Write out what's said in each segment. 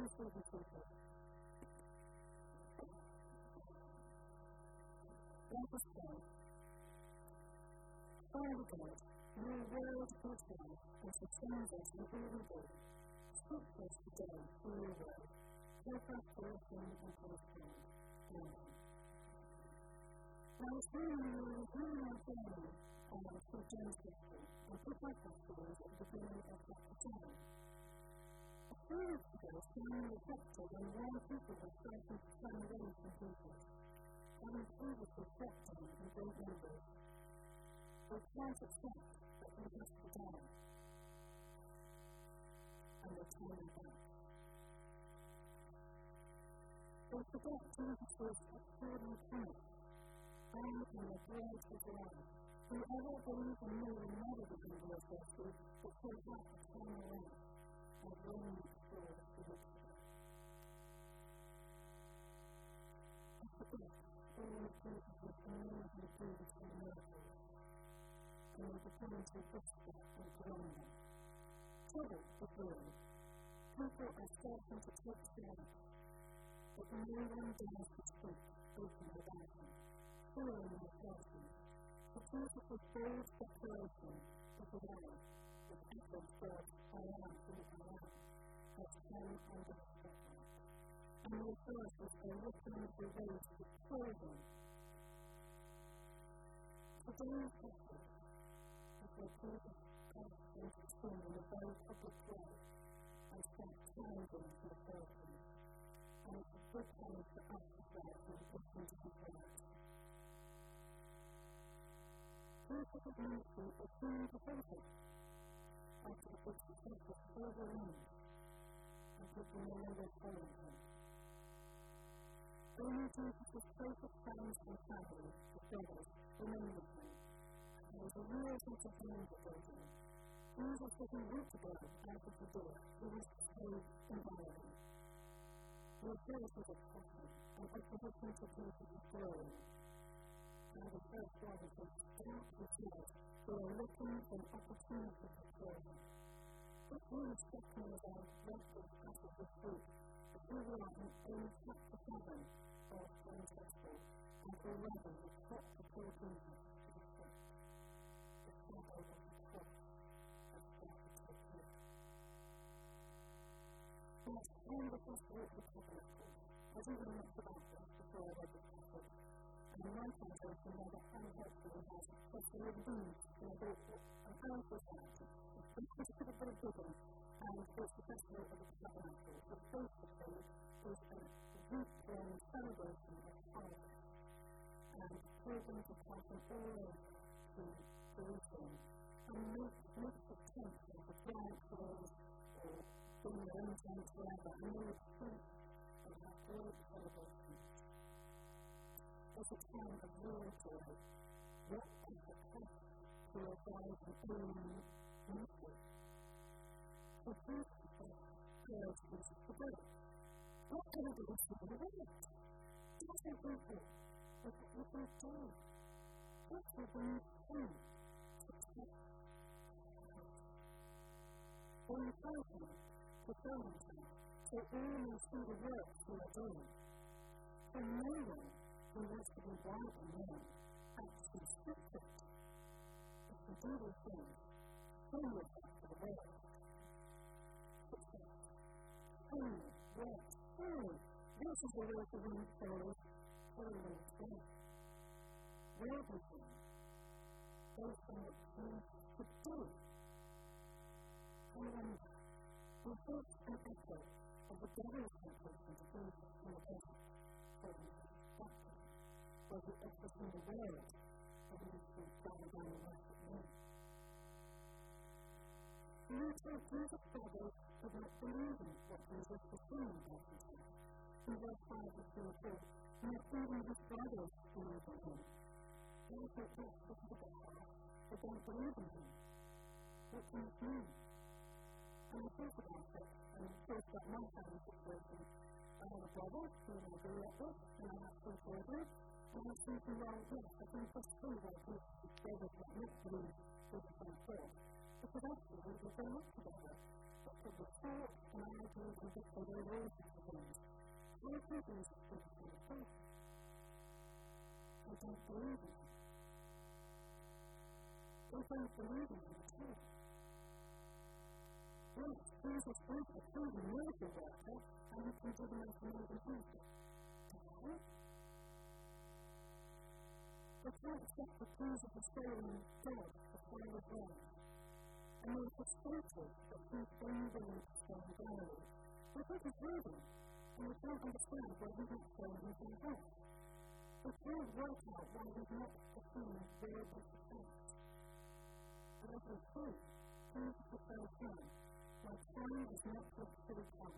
sleepy people. Let us pray. Father God, your word is life and sustains us in all we do. Speak to us today through your word. Help us to listen and to respond. Amen. Now, it's really our journey through John's history, and pick up our stories at the beginning of chapter 7. A few weeks ago, Simon reflected on why people were starting to turn away from Jesus, having previously kept him in great numbers. They can't accept that he has to die, and they turn their back. They forget Jesus' extraordinary promise, I am the bread of life. Whoever believes in me will never be hungry or thirsty, but shall have eternal life, and will not fall to victory. I forget all the Jesus' amazing deeds and miracles, and we begin to whisper and drown them. Trouble is brewing. People are starting to take sides, but no one dares to speak openly about him. Fearing their person, the beautiful bold declaration of the way, with Apple's word, I am who I am, has come under the spotlight. And the authorities are looking for ways to kill him. Today's message is where Jesus comes into sin in a very public way and starts challenging the authorities. And it's a good time for us as well to listen to his words. Jesus' ministry is soon to focus after the big success was overwhelmed and people no longer following him. Only Jesus' closest friends and family, his brothers, remained with him, and there was a real sense of danger building. Jesus didn't want to go out of the door, he was to stay in Galilee. The authorities of Satan and opposition to Jesus' glory. Now the first brothers were stout with blood, they were looking for an opportunity to kill him. What really struck me as I read this passage this week, is we are in chapter 7 of John's Gospel, and already the plot to kill Jesus is set. The shadow of the cross has started to appear. But when the Gospel of the Tabernacle, I didn't know much about this before I read this passage. And my translation never unhelpfully has especially redeemed in a bit of a powerful character. It's a bit of digging, and it's the festival of the Tabernacle, which basically is a week-long celebration of harvest. And pilgrims are passing all over to Jerusalem, and make the tent of the giant walls, or bring their own tent, wherever, and they would sleep and have great celebrations. It's a time of real joy. What is the cost to your guide and own ministry? The first urge is to go. What can I do to see the world? What are we do? What will we do? What will we do? Success. They encourage me to go on time, so all may see the work we are doing. For no one who wants to be widely known actually scripts it. If we do these things, show yourself to the world. Success. Holy, yes, holy. This is the way to win souls. Holy is God. Worldly things, those things we could do. I wonder, is this an echo of the devil's temptation to do in the desert? Was it just in the world that he was going down the rest of the world? Later, Jesus' brothers did not believe in what Jesus was doing by himself. In verse 5 of 4, not even his brothers believed in him. They thought, yes, this is a bit hard, but don't believe in him. What can it mean? And I thought about it, and thought about my family situation. I have a brother who I grew up with, and I have 2 children. And I was thinking, well, yes, I think it's true that his brothers were not believe Jesus on first. Because actually, we were grown up together. But with the thoughts and ideas and that they were all things. How people is the truth? They don't believe in it. They don't believe in it at all. Yes, Jesus is a proven miracle worker, and he can do the most amazing things. Why? They can't accept that Jesus is following God, the Father of God. And they are frustrated that he's only willing to stay in Galilee. They think he's hurting, and they can't understand why he's not showing himself off. They can't work out why he's not performing where they expect. But as we see, Jesus is very clear. My time is not yet fully come.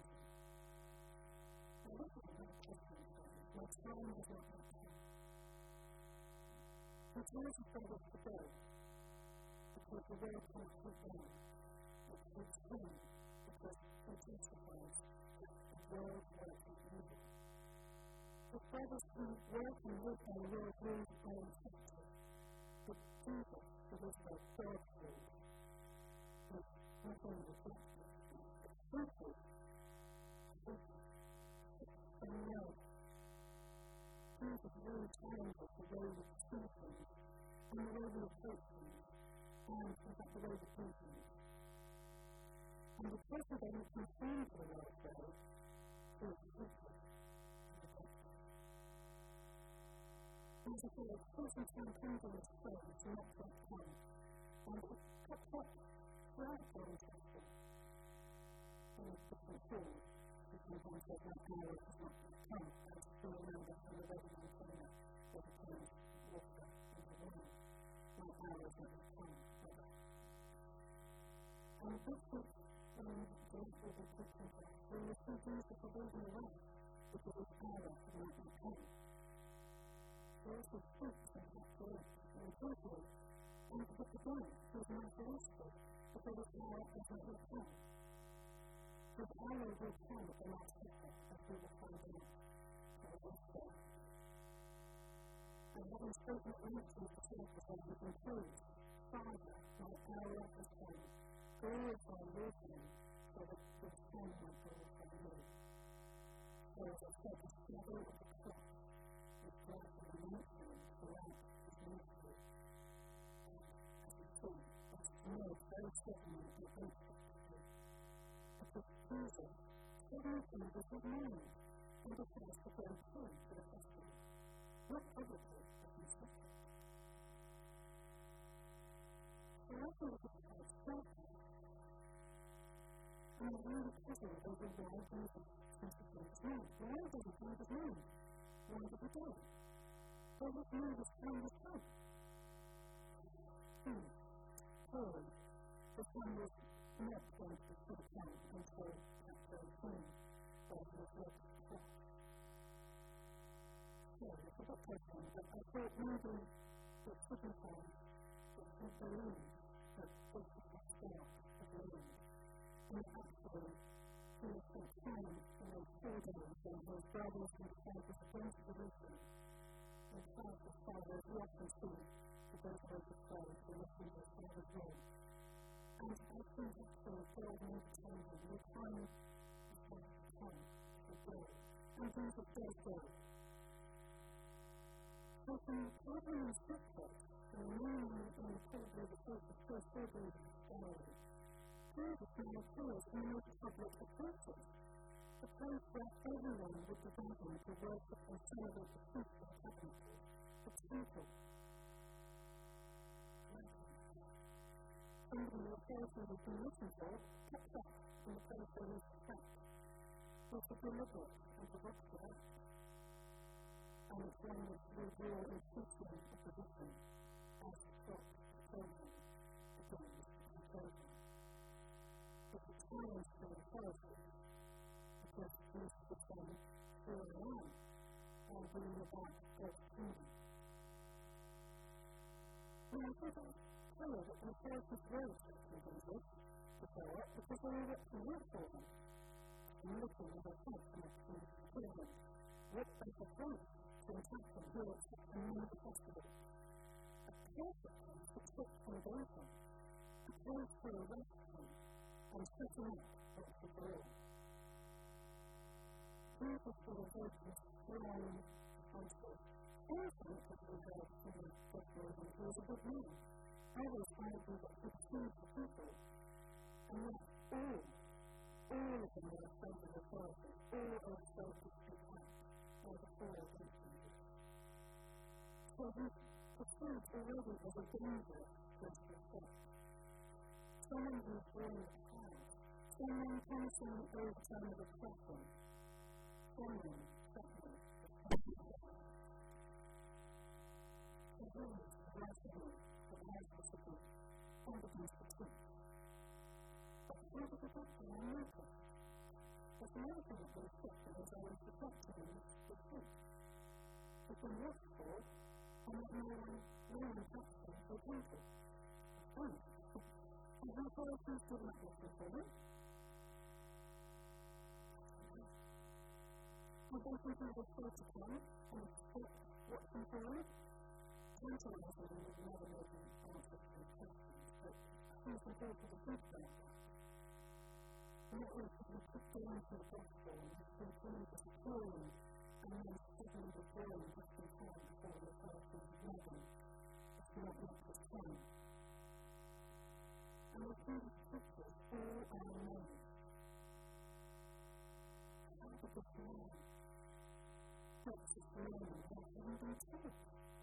Now this is not Christian. My time is not yet come. He tells his brothers to go, because the world can't keep them. It keeps him, because he testifies that the world works with evil. The brothers who work and live in the world live are infected. But Jesus, who is their third food, is nothing rejected. Simple. And now, Jesus really challenges the way we see things, and the way we approach things, and in fact the way we do things. And the person that is concerned for the world though is people. And as I say, it's constant time comes on this phone to not yet come, and it pops up throughout the Old Testament. And it's different things. We sometimes say that hour is not yet come, as we remember from the wedding in Cana, where the king water in the wine. My hour is not yet come. And this is the issue of teaching us. When we see Jesus leading the way, because his hour is not yet come. He also speaks and has to live in people, and to put together his masterful, because his hour is not yet come. His hour will come at the last second, as we will find out for the last day. And having spoken empty the surface of his includes, Father, my hour is come. Glorify your Son, so that his Son might glorify me. So as I said, the shadow of the cross is bright and announcing the light of ministry. As we see, that's knows very certainly the ancient history. Because Jesus, everything was his name, and decides to go through for the festival. Not publicly, but in secret. So I think it's quite certain. And I'm really puzzled over why Jesus seems to change his name. Why does he change his name? Why did he do it? Well, his name was time was come. Paul, the son was not going to be come until chapter 18, where he was left to death. So, it's a bit puzzling, but I thought maybe it signifies that he believed that this was the start of the end. And actually, he was spent time in those 4 days when his brothers and disciples went to Jerusalem. And tried to follow as we often see the those who are afraid to listen to his Father's word. And I think actually God needs to tell him, your time has come to go. And Jesus does go. So from every scripture, and remaining in the probably the first surgery of Galilee, Jesus now appears in the most public of places, a place where everyone would be gathering to worship and celebrate the feast of tabernacles, the temple. Somebody who refers to has been listened for, kept up in the place where he was kept. This is deliberate and provocative act. And it's one which will draw increasing opposition as the flock of children begins to children. It's a challenge to the Pharisees, because Jesus was saying, here I am, and bringing about God's kingdom. Now, I think it's clear that the Pharisees were expecting Jesus to show up because they were watching out for him, and looking as they felt an opportunity to kill him. What better place to attack him who are expecting him at the festival? A perfect place to trick and bait him, a place to arrest him, and set him up for the all. Jesus for the virtuous, strong, responsible. Some think that he heard from the scriptures and he was a good man. Others argue that he deceived the people. And yet, all of them were afraid of authority, all are afraid to speak out, by the fear against him. So he perceived already as a dangerous spiritual threat. Someone who is born of power, someone punishing over time of oppression, someone threatening the rules of rational that has discipline, competence to teach. But how did it happen in America? As America has been scripture has always protected him the truth. It's been worked for, and that no one touched him for granted. And how Pharisees did not listen for him. Did they think he was still to come and expect what's in forward? Tantalizing him was never making answers to his questions, but he's referred to the good thing. And that was that he put down to the gospel and he continued to secure him and then suddenly withdrawing just in time before the Pharisees wedding is not yet his time. And we see the scriptures all our known. How did this man touch his name without even being told?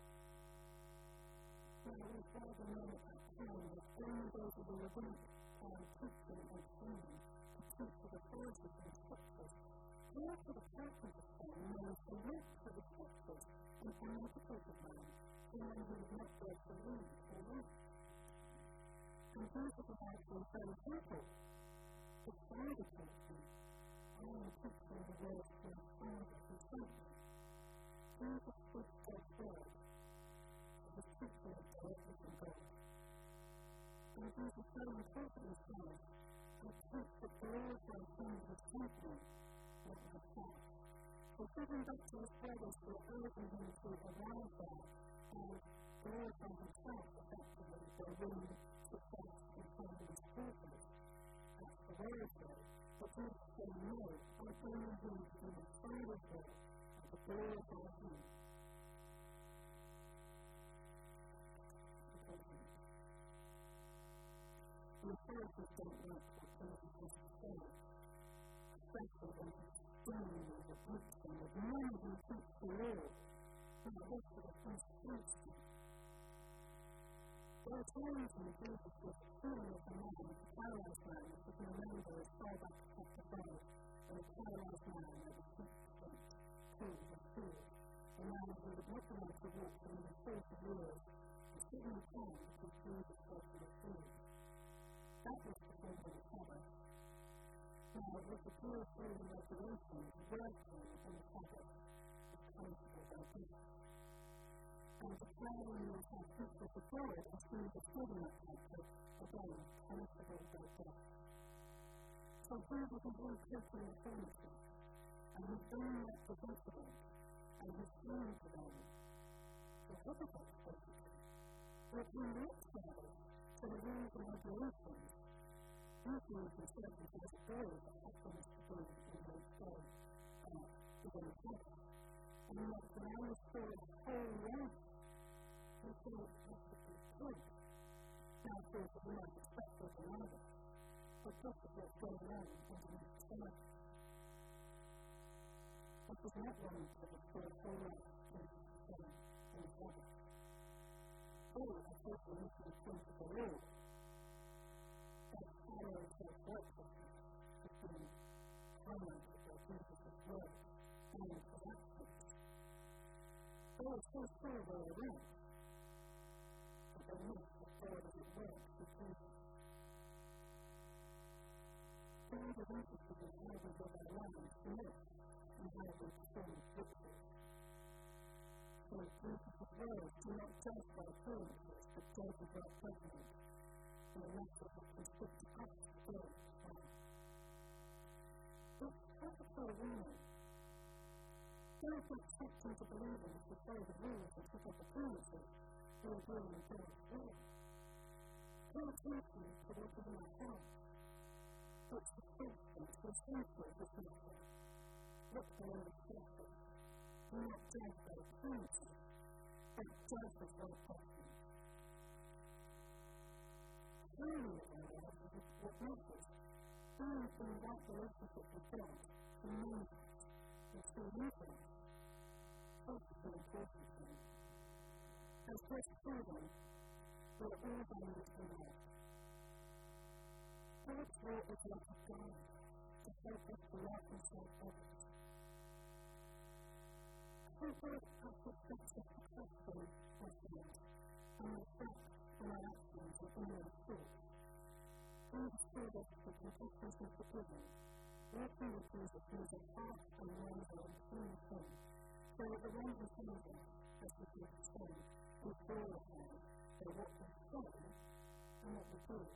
Now we saw the men at that time that only those who were rabbinic teaching and training to teach to the Pharisees and the scriptures. Therefore the carpenter son knows the rest of the scriptures and can educate the man, someone who is not there to read or write. And Jesus is actually very simple. It's God who teaches him. I am teaching the word to his Father who sent me. Jesus speaks God's word. It is teaching it directly from God. And Jesus so importantly says, I teach the glorified Son who sent me, not myself. So giving back to his brothers who are urging him to arrive there and glorify himself effectively by winning success and finding his purpose. That's the word there. But Jesus saying, no, I'm only going to do my Father's will and to glorify him. The authorities don't like what Jesus has to say, especially when he's singing and rebukes them with none of them teach the Lord, and the rest of the Christ against him. There are times when Jesus was healing of the man, the paralyzed man, if you can remember as far back as chapter 5, when the paralyzed man had his feet spent, cold and cool, the man who would not be able to walk for nearly 40 years, was given a chance to improve his personal food. That was before the Sabbath. Now, with the Jewish rules and regulations, working on the Sabbath is punishable by death. And declaring yourself equal to God as soon as the freedom of culture, again, punishable by death. So Jesus is really taking authority, and he's doing that to them, and he's doing to them the hypocrites, basically. They're being lip service to the rules and regulations. Usually it's certain for the story that happens to be in the story within the Sabbath. And yet the man is still a whole life. We feel it's perfectly good. Now, of course, we might expect this in others, but this is what's going on underneath the surface. This is not one that is still a whole life in the Sabbath. All are taken into the truth of the Lord. That power is so workful between comments of Jesus' word and his actions. They are so far away around, but they miss the power of his word with Jesus. God is interested in how we live our lives tonight and how we perform scriptures. So Jesus' word do not judge by appearances, but judge by judgment. And the message which we speak to us today is fine. It's also a warning. Don't expect him to believe in to follow the rules and pick up appearances who are doing God's will. Pay attention to what is in our hearts. It's the substance, the essential of this message. look below the surface, not judge by appearances, but judge with what person. Truly, otherwise, is what matters. Only through that relationship with God can manifest and still influence. That's the important thing. As Chris proven, we're all bound to love. God's will is like a guide to help us to love and serve others. People are successful to question ourselves and reflect on our actions and inward thoughts. Understood as the confessions of forgiveness, working with Jesus means a heart and mind are on the same thing, so that the one who sends us, as we do the same, is glorified by what we say and what we do.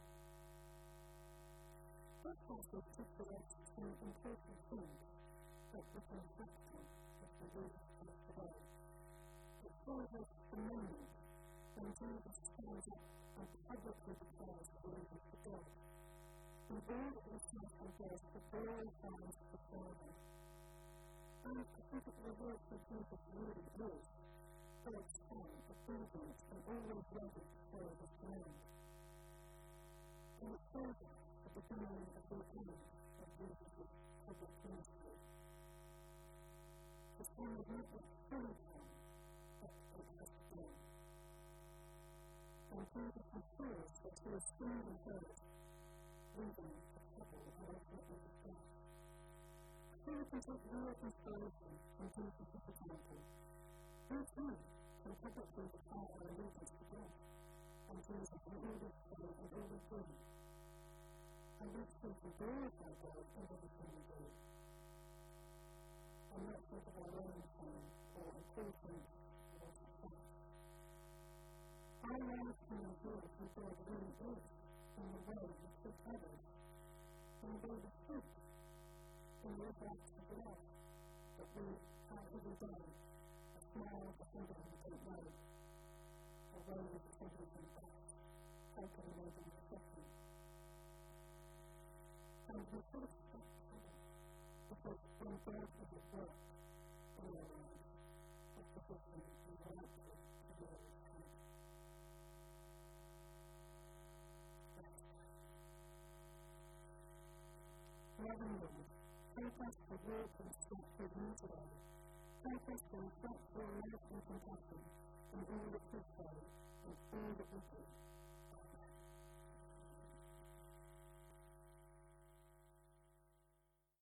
This passage teaches us some important things that we can practice as we do this today. It shows us the moment when Jesus stands up and publicly declares allegiance to God. And all that this person does to glorify the Father. And I think that the work of Jesus really is firsthand, obedient, and always ready to follow his command. And it shows us the beginning of the end of Jesus' public ministry. His time was not yet fully come, but it has begun. And Jesus assures that he is soon and heard, leading the trouble and ultimately the cross. So we can take real inspiration from Jesus' example. We too can publicly declare our allegiance to God, and Jesus in all we say and all we do. And we seek to glorify God in everything we do. And not think of our own time or importance or success. Our lives can endure who God really is in the way we treat others, in the way we speak, in the acts of love that we have every day, a smile for somebody we don't know, a way we treat them back, helping them over the second. And we should expect others, because when God is at work in our lives, it's the difference we want to do all the time. Loving Lord, help us to walk and step with you today. Help us to reflect your love and compassion in all that we say and all that we do.